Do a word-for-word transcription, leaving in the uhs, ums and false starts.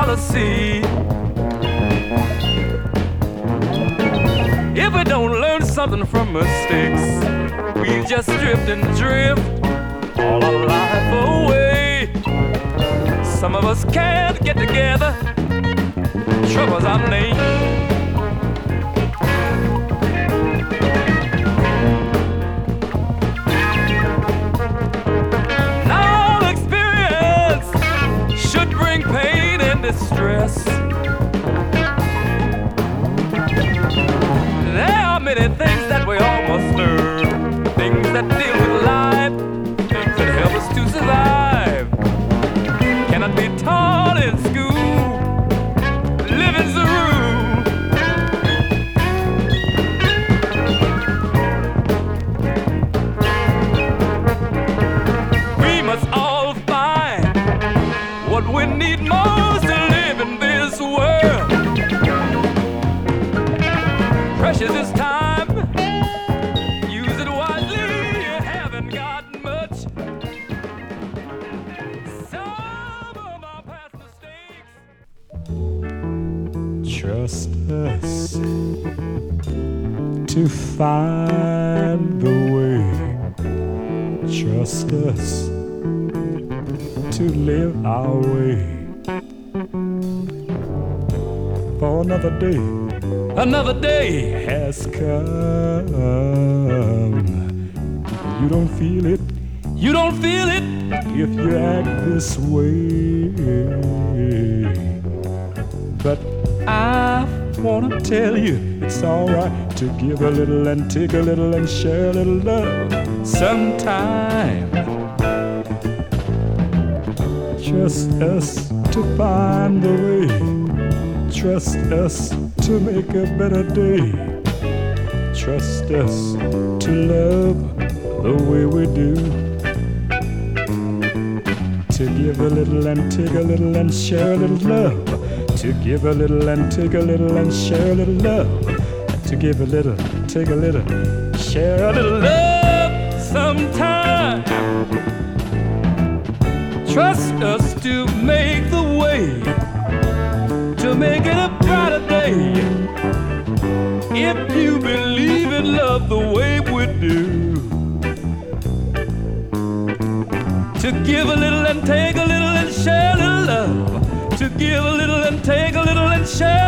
policy. If we don't learn something from mistakes, we just drift and drift all our life away. Some of us can't get together, trouble's our name. Now experience should bring pain and distress. There are many things that we all must learn, things that deal with life, things that help us to survive. Cannot be taught in school, living's the rule. We must all find what we need most to live in this world. Precious is time, use it wisely, you haven't got much. Some of our past mistakes. Trust us to find the way. Trust us to live our way. For another day, Another day has come. You don't feel it you don't feel it. if you act this way. But I wanna tell you it's alright to give a little and take a little and share a little love sometime. Trust us to find the way. Trust us to make a better day. Trust us to love the way we do. To give a little and take a little and share a little love. To give a little and take a little and share a little love. To give a little, take a little, share a little love sometime. Trust us to make the way, to make it a brighter day. If you believe in love the way we do, to give a little and take a little and share a little love, to give a little and take a little and share